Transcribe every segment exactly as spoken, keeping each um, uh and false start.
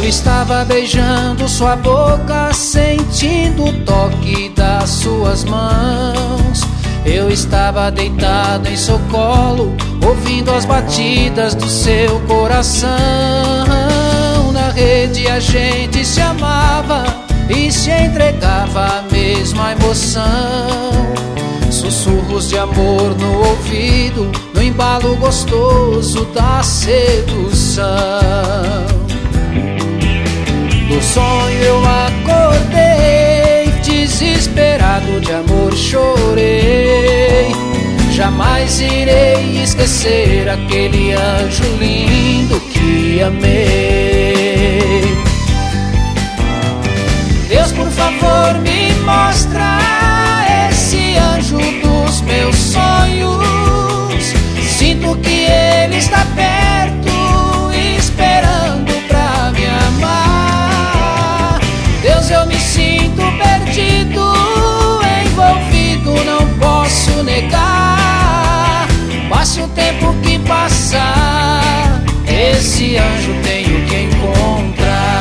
Eu estava beijando sua boca, sentindo o toque das suas mãos. Eu estava deitado em seu colo, ouvindo as batidas do seu coração. Na rede a gente se amava e se entregava à mesma emoção. Sussurros de amor no ouvido, no embalo gostoso da sedução. Do sonho eu acordei, desesperado de amor chorei. Jamais irei esquecer aquele anjo lindo que amei. Deus, por favor, me mostra esse anjo dos meus sonhos. Sinto que ele está perto, esperando pra me amar. Deus, eu me sinto perdido, envolvido, não posso negar. Passe o tempo que passar, esse anjo tenho que encontrar.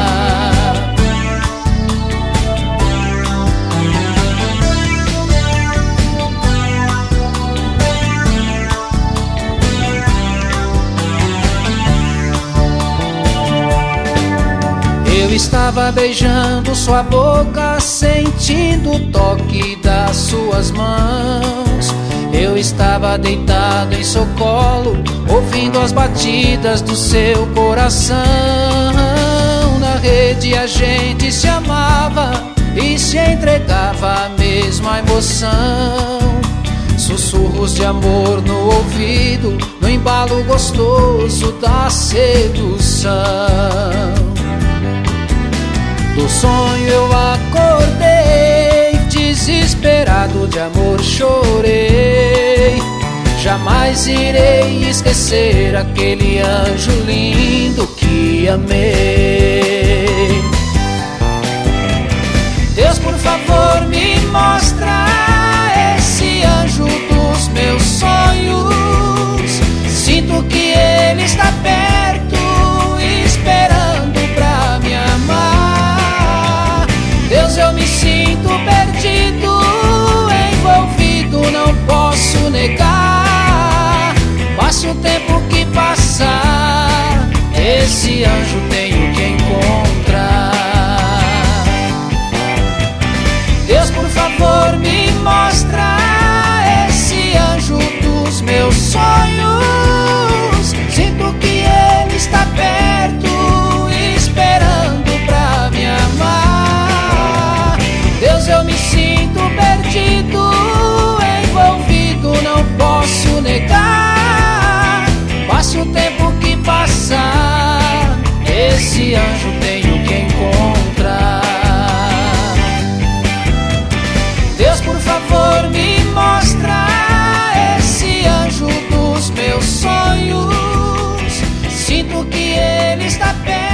Eu estava beijando sua boca, sentindo o toque das suas mãos. Eu estava deitado em seu colo, ouvindo as batidas do seu coração. Na rede a gente se amava e se entregava à mesma emoção. Sussurros de amor no ouvido, no embalo gostoso da sedução. Do sonho eu acordei, desesperado de amor chorei. Jamais irei esquecer aquele anjo lindo que amei. Deus, por favor, me mostra esse anjo dos meus sonhos. Sinto que ele está perto, esperando pra me amar. Deus, eu me sinto perdido, envolvido, não posso negar. Passe o tempo que passar, esse anjo tenho que encontrar. Deus, por favor, me mostra esse anjo dos meus sonhos. Sinto que ele está perto, esperando pra me amar. Deus, eu me sinto perdido, envolvido, não posso negar. Passe o tempo que passar, esse anjo tenho que encontrar. Deus, por favor, me mostra esse anjo dos meus sonhos. Sinto que ele está perto.